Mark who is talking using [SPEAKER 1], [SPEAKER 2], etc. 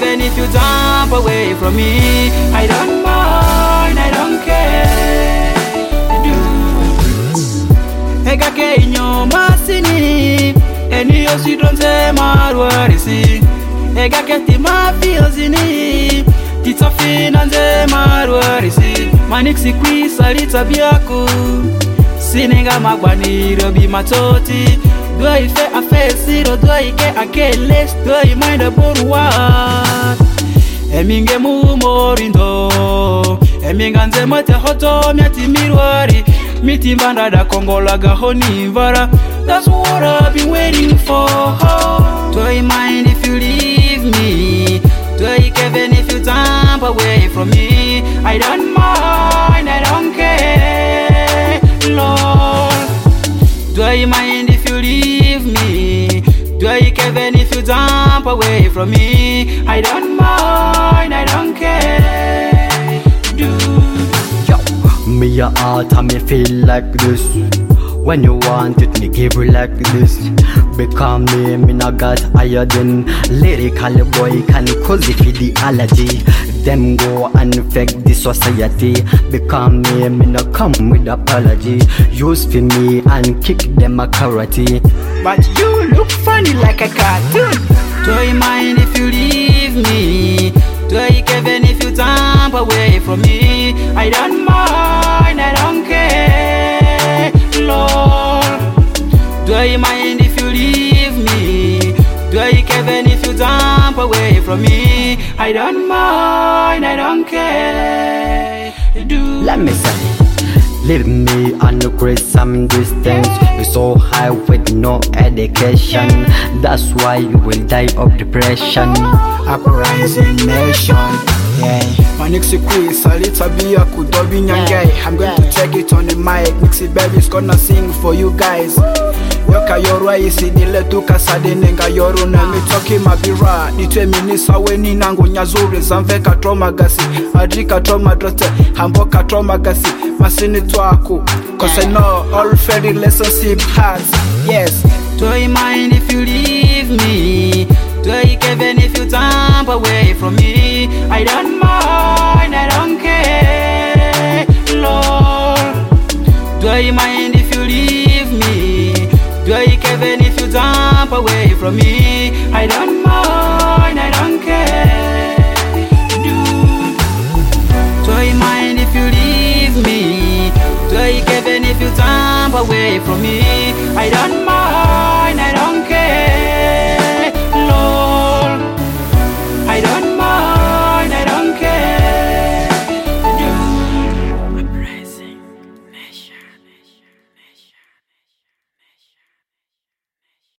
[SPEAKER 1] even if you jump away from me. I don't mind, I don't care. Ega ke inyo masini, eni yosi don't say marwarisi. Ega ke ti ma feelsini, tita finanze marwarisi. Maniksi kwi salita biaku, sinenga magwani robi matoti. Do I fe a face do I ke a ke less do I mind a borwa. Eminge mu morindo, eminga nze mate hoto miati mirwari. Miti banda da Kongola gahoni vara. That's what I've been waiting for. Do I mind if you leave me? Do I care even if you jump away from me? I don't mind, I don't care, Lord. Do I mind if you leave me? Do I care even if you jump away from me? I don't mind, I don't care.
[SPEAKER 2] Me your heart and me feel like this. When you want it, me give you like this. Become me not got higher than lyrical boy can cause it for the allergy. Them go and infect the society. Become me not come with apology. Use for me and kick them a karate.
[SPEAKER 1] But you look funny like a cartoon. Do I mind if you leave me? Do I care even if you jump away from me? I don't mind, I don't care, Lord. Do I mind if you leave me? Do I care even if you jump away from me? I don't mind, I don't care.
[SPEAKER 2] Let me say, leave me on the great some distance. You're so high with no education. That's why you will die of depression.
[SPEAKER 1] Uprising nation, yeah. My Nixie quiz, Salita Bia Kudobi Nyangai. I'm going to take it on the mic. Nixie Baby's gonna sing for you guys. Yoka yorwa isi dile tuka sadenenga yoru na mitoki mabira. Nitwe minisa weni nangu nyazuri zamve katroma gasi. Adri katroma drote, hambo katroma gasi. Masini tuaku, cause I know all fair relationship has, yes. Do I mind if you leave me? Do I care even if you jump away from me? I don't mind, I don't care, Lord. Do I mind if you leave me? Do I care even if you jump away from me? I don't mind, I don't care. Do I mind if you leave me? Do I care even if you jump away from me? I don't mind, I don't care.